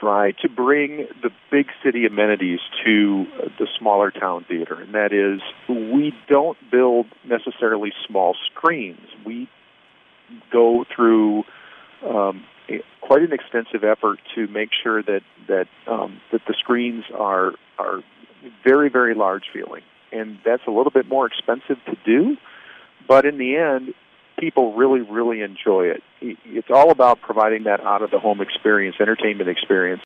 try to bring the big city amenities to the smaller town theater, and that is, we don't build necessarily small screens. We go through quite an extensive effort to make sure that the screens are very, very large feeling, and that's a little bit more expensive to do, but in the end, people really, really enjoy it. It's all about providing that out-of-the-home experience, entertainment experience.